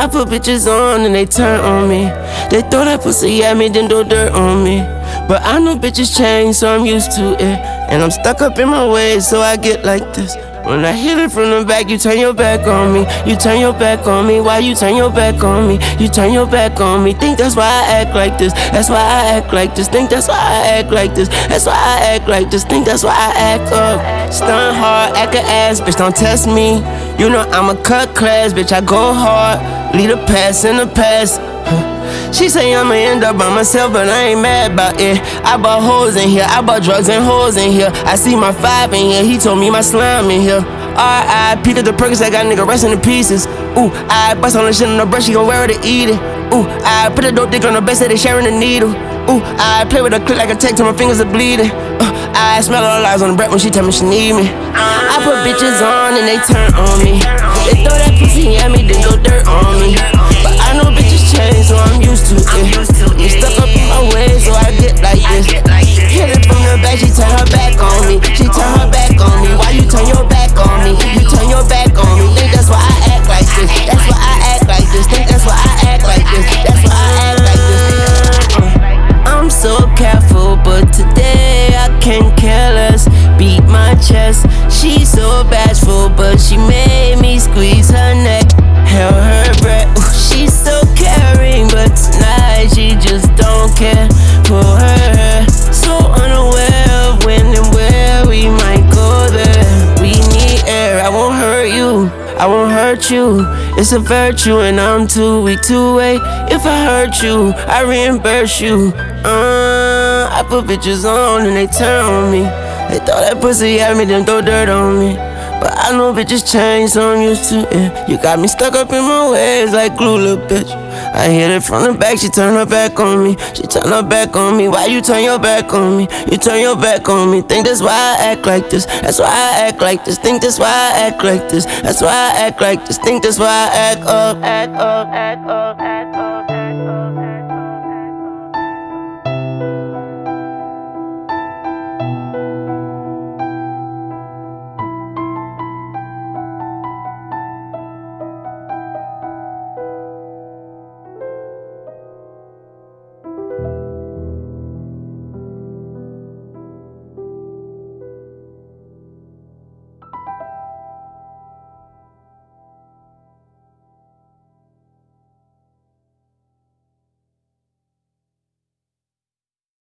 I put bitches on and they turn on me. They throw that pussy at me, then throw dirt on me. But I know bitches change, so I'm used to it. And I'm stuck up in my ways, so I get like this. When I hit it from the back, you turn your back on me. You turn your back on me. Why you turn your back on me? You turn your back on me. Think that's why I act like this. That's why I act like this. Think that's why I act like this. That's why I act like this. Think that's why I act up. Stun hard, act a ass, bitch, don't test me. You know I'm a cut class, bitch, I go hard. Lead a pass in the past. She say I'ma end up by myself, but I ain't mad about it. I bought hoes in here, I bought drugs and hoes in here. I see my 5 in here, he told me my slime in here. R.I.P. to the Perkins, I got a nigga resting in pieces. Ooh, I bust on the shit on the brush, she gon' wear it to eat it. Ooh, I put a dope dick on the best that they sharing the needle. Ooh, I play with a clip like a tech till my fingers are bleeding. I smell all the lies on the breath when she tell me she need me. I put bitches on and they turn on me. They throw that pussy at me, then go dirt on me. But I know bitches change, so I'm used to it. I'm stuck up in my ways, so I get like this. Hit it from the back, she turn her back on me. She turn her back on me. Why you turn your back on me? You turn your back on me. Think that's why I act like this. That's why I act like this. Think that's why I act like this. That's why I act like this. I'm so careful, but today I can't care less. Beat my chest. She's so bashful, but she made me squeeze her neck. Held her breath. Ooh, she's so caring, but tonight she just don't care for her. So unaware of when and where we might go there. We need air. I won't hurt you, I won't hurt you. It's a virtue and I'm too weak to wait. If I hurt you, I reimburse you. I put bitches on and they turn on me. They throw that pussy at me, then throw dirt on me. But I know bitches change, so I'm used to it. You got me stuck up in my ways like glue, little bitch. I hit it from the back, she turn her back on me. She turn her back on me. Why you turn your back on me? You turn your back on me. Think that's why I act like this. That's why I act like this. Think that's why I act like this. That's why I act like this. Think that's why I act up.